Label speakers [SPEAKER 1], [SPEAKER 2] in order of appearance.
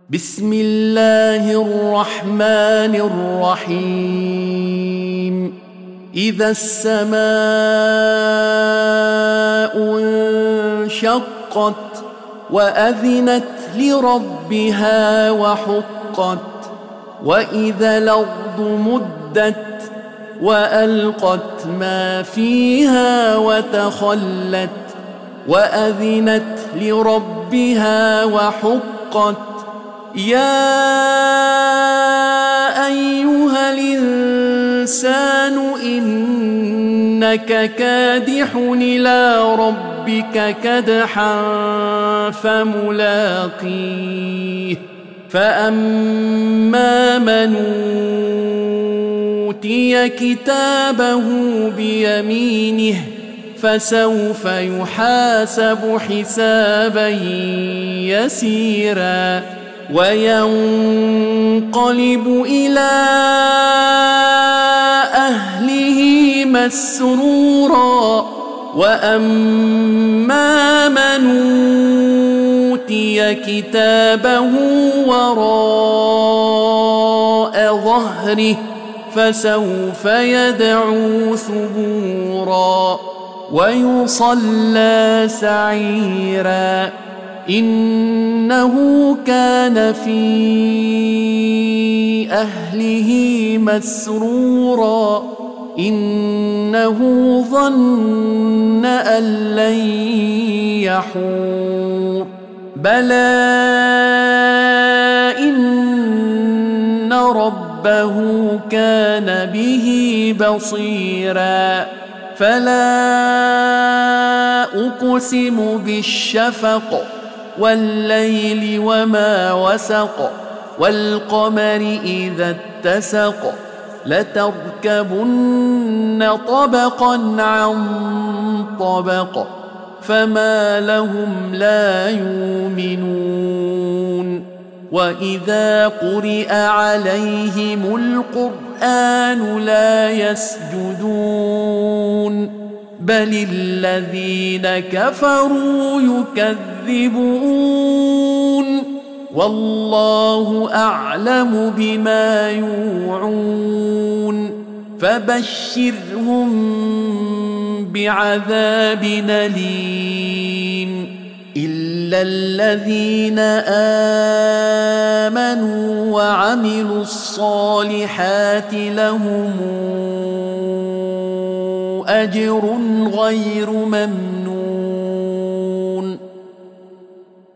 [SPEAKER 1] بسم الله الرحمن الرحيم. إذا السماء انشقت وأذنت لربها وحقت، وإذا الأرض مدت وألقت ما فيها وتخلت وأذنت لربها وحقت. يا أيها الإنسان إنك كادح إلى ربك كدحا فملاقيه. فأما من أوتي كتابه بيمينه فسوف يحاسب حسابا يسيرا وينقلب إلى أهله مسرورا. وأما من أوتي كتابه وراء ظهره فسوف يدعو ثبورا ويصلى سعيرا. إنه كان في أهله مسرورا. إنه ظن أن لن يحور. بلى إن ربه كان به بصيرا. فلا أقسم بالشفق والليل وما وسق والقمر إذا اتسق. لتركبن طبقا عن طبق فما لهم لا يؤمنون. وإذا قرئ عليهم القرآن لا يسجدون بل الذين كفروا يكذبون. والله أعلم بما يوعون فبشرهم بعذاب أليم. إلا الذين آمنوا وعملوا الصالحات لهم أجر غير ممنون